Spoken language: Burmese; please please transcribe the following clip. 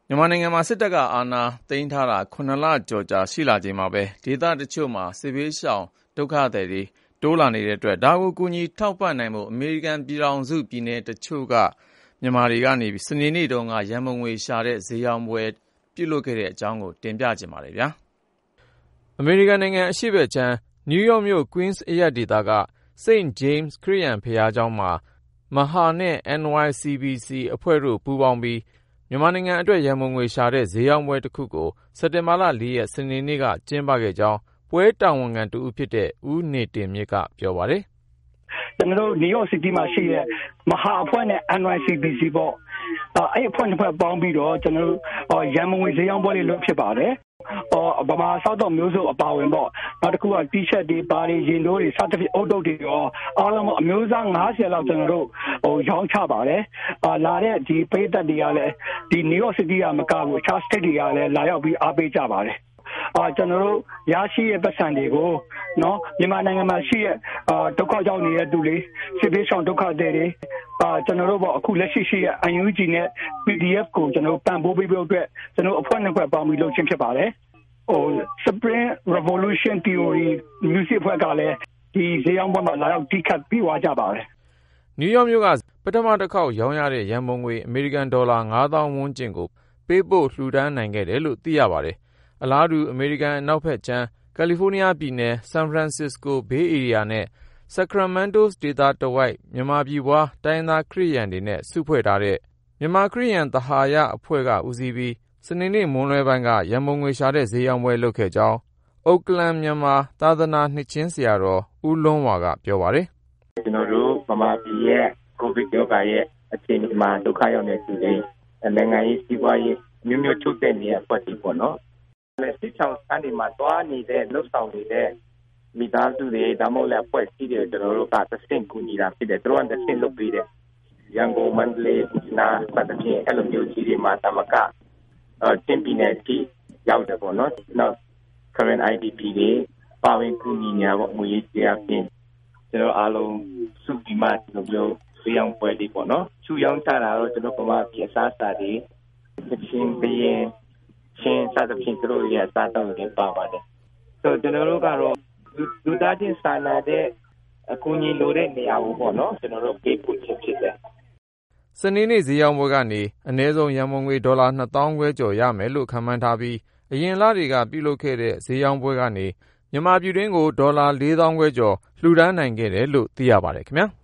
မြန်မာနိုင်ငံမှာစစ်တပ်ကအာဏာသိမ်းထားတာ9 လကျော်ကြာရှိလာချိန်မှာပဲဒေသတချို့မှာစစ်ဘေးရှောင်ဒုက္ခသည်တွေတိုးလာနေတဲ့အတွက်ဒါကိုကူညီထောက်ပံ့နိုင်ဖို့အမေရိကန်ပြည်ထောင်စုပြည်နယ်တချို့ကမြန်မာတွေကနေစနေနေ့တုန်းကရန်ပုံငွေရှာတဲ့ဈေးရောင်းပွဲပြုလုပ်ခဲ့တဲ့အကြောင်းကိုတင်ပြချင်ပါတယ်ဗျာအမေရိကန်နိုင်ငံအရှေ့ဘက်ခြမ်းနယူးယောက်မြို့ Queens အရပ်ဒေသက St. James ခရစ်ယာန်ဘုရားကျောင်းမှာမဟာနဲ့ NYCBC အဖွဲ့တို့ပူးပေါင်းပြီးမြန်မာနိုင်ငံအတွက်ရန်ပုံငွေရှာတဲ့ဈေးရောင်းပွဲတစ်ခုကိုစက်တင်ဘာလ 4 ရက်စနေနေ့ကကျင်းပခဲ့ကြောင်းပွဲတာဝန်ခံတူဖြစ်တဲ့ဦးနေတင်မြင့်ကပြောပါတယ်။ကျွန်တော်တို့ New York City မှာရှိတဲ့မဟာအဖွဲ့နဲ့ NYCBC ပေါ့အဲ့အဖွဲ့နှစ်ဖွဲ့ပေါင်းပြီးတော့ကျွန်တော်တို့ရန်ပုံငွေဈေးရောင်းပွဲလေးလုပ်ဖြစ်ပါတယ်။ဗမာစောက်တော်မျိုးစုအပါဝင်ပေါ့နောက်တစ်ခုက T-shirt တွေပါတွေရင်တို့တွေစသဖြင့်အုတ်တုတ်တွေရောအားလုံးအမျိုးအစား90လောက်ကျွန်တော်တို့ရောင်းချပါတယ်။လာတဲ့ဒီပရိသတ်တွေကလည်းဒီ New York City ကမကဘူးအခြား state တွေကလည်းလာရောက်ပြီးအားပေးကြပါတယ်။ကျွန်တော်တို့ရရှိတဲ့ပတ်စံတွေကိုနော်မြန်မာနိုင်ငံမှာရှိတဲ့ဒုက္ခကြောင့်နေတဲ့သူတွေစစ်ဘေးရှောင်ဒုက္ခသည်တွေကျွန်တော်တို့ပေါ့အခုလက်ရှိရှိတဲ့ UNG နဲ့ PDF ကိုကျွန်တော်တို့ပံ့ပိုးပေးဖို့အတွက်ကျွန်တော်အဖွဲ့နှစ်ဖွဲ့ပေါင်းပြီးလုပ်ခြင်းဖြစ်ပါတယ်Spring Revolution Theory Music ဖွဲ့ကလည်းဒီဈေးရောင်းပွဲမှာလာရောက်တိခတ်ပြီးွားကြပါတယ်နယူးယောက်မြို့ကပထမတစ်ခေါက်ရောင်းရတဲ့ရန်ပုံငွေအမေရိကန်ဒေါ်လာ 9000 ဝန်းကျင်ကိုပေးပို့လှူဒန်းနိုင်ခဲ့တယ်လို့သိရပါတယ်အလားတူအမေရိကန်အနောက်ဘက်ခြမ်းကယ်လီဖိုးနီးယားပြည်နယ်ဆန်ဖရန်စစ္စကိုဘေးအေရီးယားနဲ့ဆာကရာမန်တိုဒေသတဝိုက်မြန်မာပြည်ပွားတိုင်းသားခရစ်ယာန်တွေနဲ့စုဖွဲ့ထားတဲ့မြန်မာခရစ်ယာန်သဟာယအဖွဲ့ကဦးစီးပြီးစနေနေ့မွန်းလွဲပိုင်းကရန်ပုံငွေရှာတဲ့ဈေးရောင်းပွဲလုပ်ခဲ့ကြောင်းအိုကလန်မြန်မာသာသနာနှစ်ချင်းဆရာတော်ဦးလွန်းဝါကပြောပါတယ်ကျွန်တော်တို့ဗမာပြည်ရဲ့ကိုဗစ်ရောဂါရဲ့အခြေအနေမှာဒုက္ခရောက်နေသူတွေနိုင်ငံရေးစီးပွားရေးမျိုးမျိုးချုပ်တဲ့နေရာပတ်ပြီးပေါ့နော်လက်စစ်ချောင်းစမ်းဒီမှာတွားနေတဲ့လှုပ်ဆောင်နေတဲ့မိသားစုတွေဒါမှမဟုတ်လည်းဖွဲ့စည်းတယ်ကျွန်တော်တို့ကသစင်ကူညီတာဖြစ်တယ်သူတို့ကသစင်လုပ်ပေးတယ်ရန်ကုန်မန္တလေးနာပတ်တဲ့အဲ့လိုမျိုးကြီးတွေမှာတမကတင်ပြနေတီရောက်တယ်ပေါ့နော်နောက် current IDP တွေပါဝင်ကူညီညာပေါ့ငွေရေးကြေးအပြင်ကျွန်တော်အားလုံးစုပြီးမှဒီလိုမျိုးဈေးရောင်းပွဲလေးပေါ့နော်ချူရောင်းချတာတော့ကျွန်တော်ပမာပြည်အစားအစာတွေချင်းပြင်းချင်းစသဖြင့်တို့ရဲ့အစားအသောက်တွေပါပါတယ်ဆိုတော့ကျွန်တော်တို့ကတော့လူသားချင်းစာနာတဲ့အကူအညီလိုတဲ့နေရာကိုပေါ့နော်ကျွန်တော်တို့ပေးပို့ခြင်းဖြစ်တယ်စနေနေ့ဈေးရောင်းပွဲကနေအနည်းဆုံးရန်ပုံငွေဒေါ်လာ 2000 ခွဲကျော်ရမယ်လို့ခန့်မှန်းထားပြီးအရင်လတွေကပြုလုပ်ခဲ့တဲ့ဈေးရောင်းပွဲကနေမြန်မာပြည်တွင်းကိုဒေါ်လာ 4000 ခွဲကျော်လှူဒန်းနိုင်ခဲ့တယ်လို့သိရပါတယ်ခင်ဗျာ